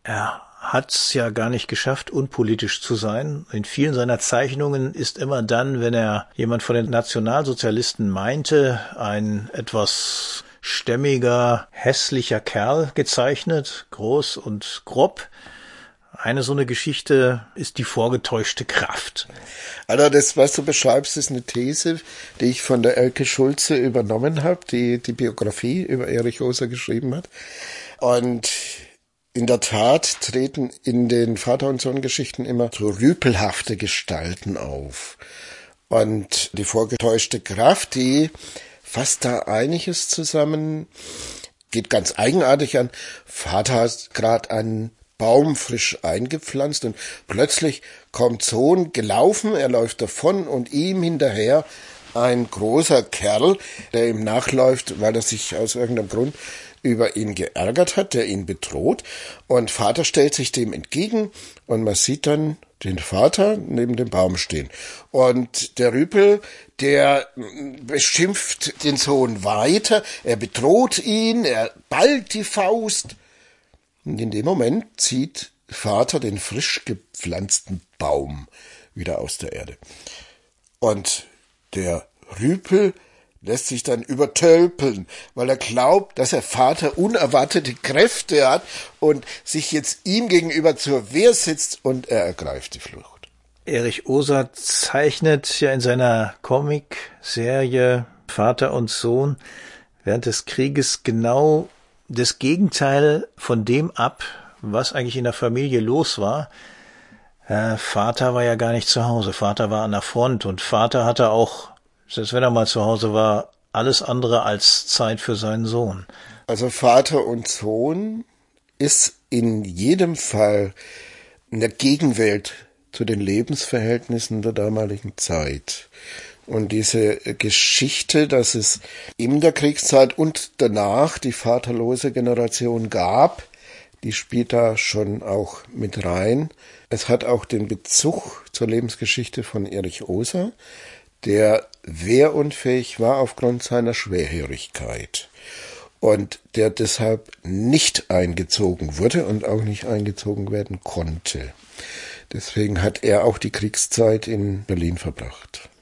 Er hat's ja gar nicht geschafft, unpolitisch zu sein. In vielen seiner Zeichnungen ist immer dann, wenn er jemand von den Nationalsozialisten meinte, ein etwas stämmiger, hässlicher Kerl gezeichnet, groß und grob. Eine so eine Geschichte ist die vorgetäuschte Kraft. Also das, was du beschreibst, ist eine These, die ich von der Elke Schulze übernommen habe, die die Biografie über Erich Oser geschrieben hat. Und in der Tat treten in den Vater- und Sohn-Geschichten immer so rüpelhafte Gestalten auf. Und die vorgetäuschte Kraft, die fasst da einiges zusammen, geht ganz eigenartig an. Vater hat gerade einen Baum frisch eingepflanzt und plötzlich kommt Sohn gelaufen, er läuft davon und ihm hinterher ein großer Kerl, der ihm nachläuft, weil er sich aus irgendeinem Grund über ihn geärgert hat, der ihn bedroht, und Vater stellt sich dem entgegen und man sieht dann den Vater neben dem Baum stehen. Und der Rüpel, der beschimpft den Sohn weiter, er bedroht ihn, er ballt die Faust. Und in dem Moment zieht Vater den frisch gepflanzten Baum wieder aus der Erde. Und der Rüpel lässt sich dann übertölpeln, weil er glaubt, dass der Vater unerwartete Kräfte hat und sich jetzt ihm gegenüber zur Wehr setzt, und er ergreift die Flucht. Erich Oser zeichnet ja in seiner Comicserie Vater und Sohn während des Krieges genau das Gegenteil von dem ab, was eigentlich in der Familie los war. Vater war ja gar nicht zu Hause, Vater war an der Front, und Vater hatte auch, selbst wenn er mal zu Hause war, alles andere als Zeit für seinen Sohn. Also Vater und Sohn ist in jedem Fall eine Gegenwelt zu den Lebensverhältnissen der damaligen Zeit. Und diese Geschichte, dass es in der Kriegszeit und danach die vaterlose Generation gab, die spielt da schon auch mit rein. Es hat auch den Bezug zur Lebensgeschichte von Erich Oser, der wehrunfähig war aufgrund seiner Schwerhörigkeit und der deshalb nicht eingezogen wurde und auch nicht eingezogen werden konnte. Deswegen hat er auch die Kriegszeit in Berlin verbracht.